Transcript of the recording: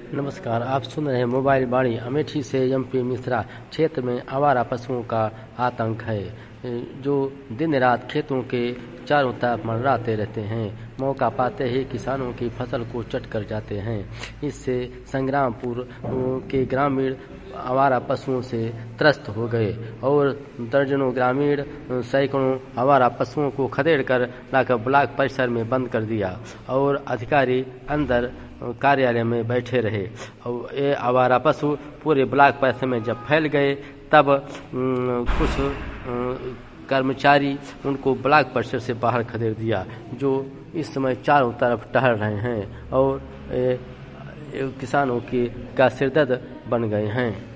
नमस्कार, आप सुन रहे हैं मोबाइल वाणी। अमेठी से एमपी मिश्रा। क्षेत्र में आवारा पशुओं का आतंक है, जो दिन रात खेतों के चारों तरफ मंडराते रहते हैं। मौका पाते ही किसानों की फसल को चट कर जाते हैं। इससे संग्रामपुर के ग्रामीण आवारा पशुओं से त्रस्त हो गए और दर्जनों ग्रामीण सैकड़ों आवारा पशुओं को खदेड़ कर लाकर ब्लॉक परिसर में बंद कर दिया और अधिकारी अंदर कार्यालय में बैठे रहे। और ये आवारा पशु पूरे ब्लॉक परिसर में जब फैल गए तब कुछ कर्मचारी उनको ब्लॉक परिसर से बाहर खदेड़ दिया, जो इस समय चारों तरफ टहल रहे हैं और किसानों का सिरदर्द बन गए हैं।